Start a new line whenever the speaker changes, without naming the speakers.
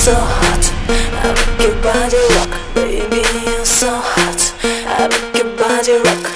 so hot. I make your body rock, baby, you're so hot. I make your body rock.